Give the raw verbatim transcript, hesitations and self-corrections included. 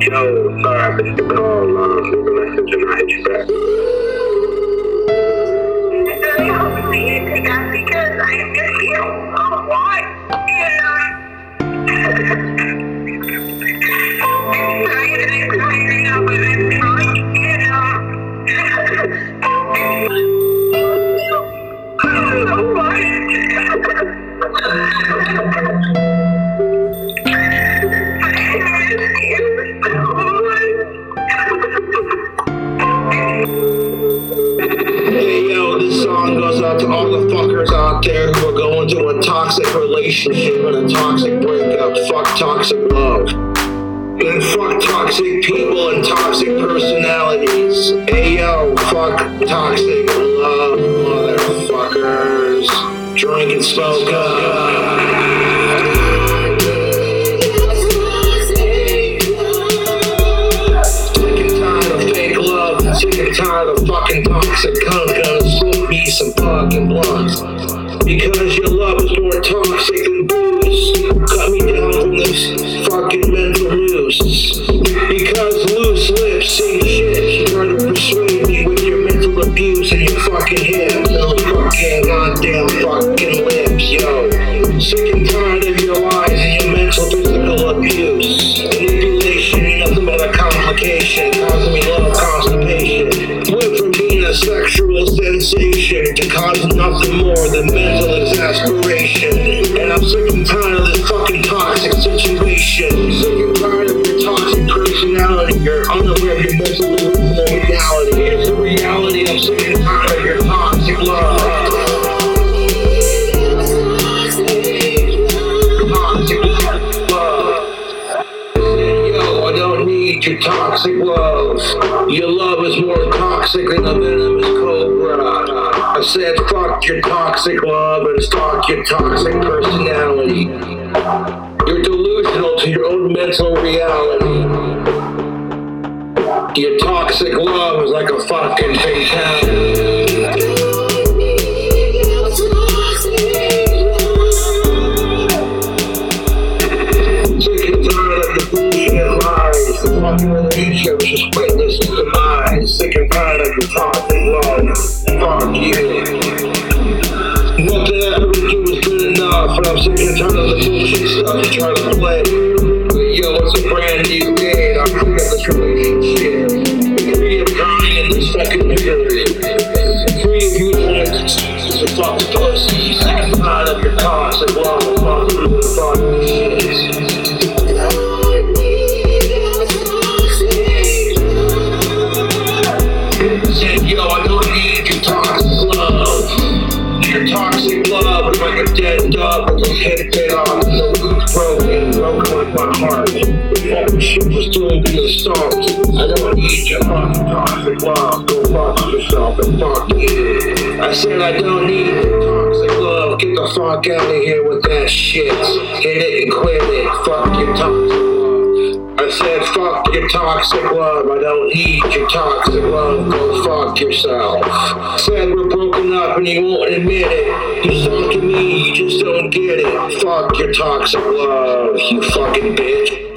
Yo, sorry I missed the call. Uh, leave a message and I hit you back. It's really helping me into that because I just feel a lot. And I'm sorry that I'm crying now, but I'm trying, you know. I don't know why. Hey yo, this song goes out to all the fuckers out there who are going through a toxic relationship and a toxic breakup. Fuck toxic love. And fuck toxic people and toxic personalities. Hey yo, fuck toxic love, motherfuckers. Drink and smoke up. Sick and tired of fucking toxic cunt, gonna smoke me some fucking blunts. Because your love is more toxic than booze. Cut me down from this fucking mental noose. Because loose lips say shit. You try to persuade me with your mental abuse and your fucking hips. Those fucking goddamn fucking lips, yo. Sick and tired of your lies and your mental physical abuse. Manipulation ain't nothing but a complication, causing me love constipation. Went from being a sexual sensation to causing nothing more than mental exasperation. And I'm sick and tired of this fucking toxic situation. Sick and tired of your toxic personality. You're unaware of your mental reality. Here's the reality, I'm sick and tired of your toxic love. Your toxic love. Your love is more toxic than a venomous cobra. I said fuck your toxic love and fuck your toxic personality. You're delusional to your own mental reality. Your toxic love is like a fucking fatality. Fucking relationships just pointless to the mind. Sick and tired of your toxic love. Fuck you. Nothing I ever do is good enough, and I'm sick and tired of the bullshit stuff you try to play. Yo, it's a brand new day, and I'm free of this relationship. Free of crying in this fucking misery. Free of you trying to fuck the pussy. Sick and tired of your toxic love. Fuck you, fuck shit. Yo, I don't need your toxic love. Your toxic love is like a dead dog with a head bit off and the roof broken, broken like my heart. Fucking shit was doing to the stars. I don't need your fucking toxic love. Go fuck yourself and fuck you. I said I don't need your toxic love. Get the fuck out of here with that shit. Hit it and quit it. Fuck your toxic love. I said fuck your toxic love. I don't need your toxic love. Go fuck yourself. Said we're broken up and you won't admit it. You suck at me, you just don't get it. Fuck your toxic love, you fucking bitch.